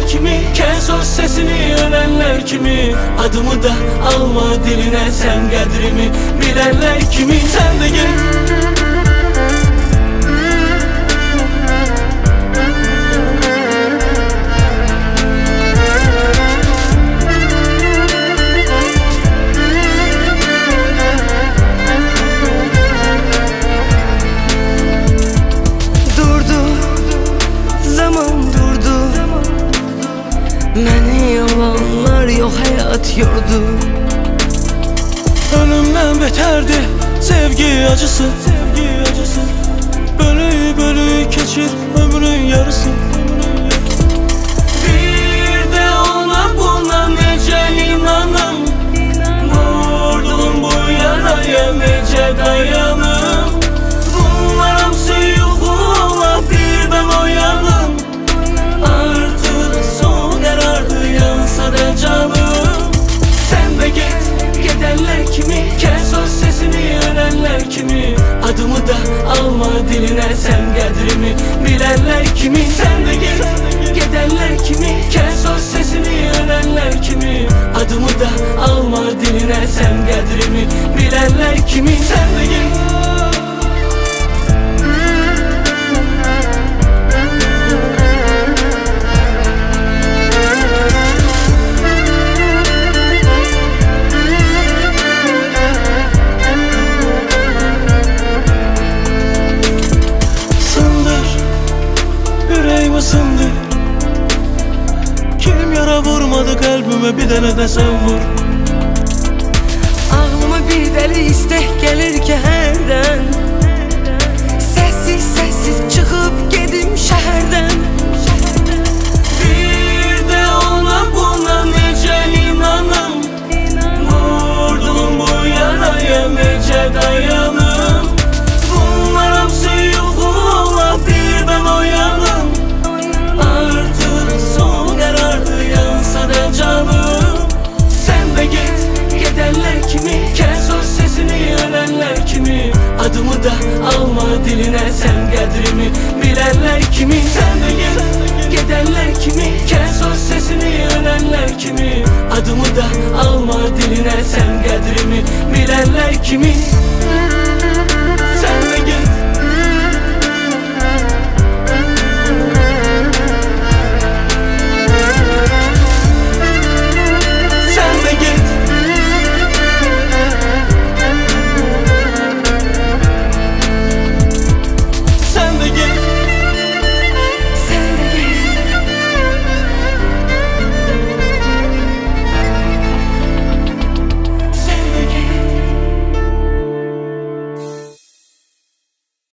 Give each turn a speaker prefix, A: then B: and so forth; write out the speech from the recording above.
A: kimi, kes o sesini ölenler kimi, adımı da alma diline sen kadrimi bilenler kimi. Sen de git.
B: Məni yalanlar yox həyat yordu.
A: Ölümden beterdi sevgi acısı, bölü bölü keçir ömrün yarısı. Bir de ona buna nece inanım, vurdum bu yaraya nece dayanım. Bunlar hamsi yuhu ola birden oyanım, artık son karardı yansa da canım. Sen de git, gidenler kimi, kes o sesini ölenler kimi, adımı da alma diline sen kadrimi bilenler kimi. Sen de git, gidenler kimi, kes o sesini ölenler kimi, adımı da alma diline sen kadrimi bilenler kimi. Sen de git. Sındı. Kim yara vurmadı kalbime bir dene de sen vur.
B: Ağlıma bir dəli istək gəlir ki hərdən, səssiz çıxıb gedim şəhərdən.
A: Bir de ona buna nece inanım, vurdum bu yaraya nece dayanım. Bunlar hamsi yuhu ola birden oyanım, artık son karardı yansa da canım. Sen de git, gidenler kimi, kes o sesini ölenler kimi, adımı da alma diline sen kadrimi bilenler kimi. Sen de git, gidenler kimi, kes o sesini ölenler kimi, adımı da alma diline sen kadrimi bilenler kimi.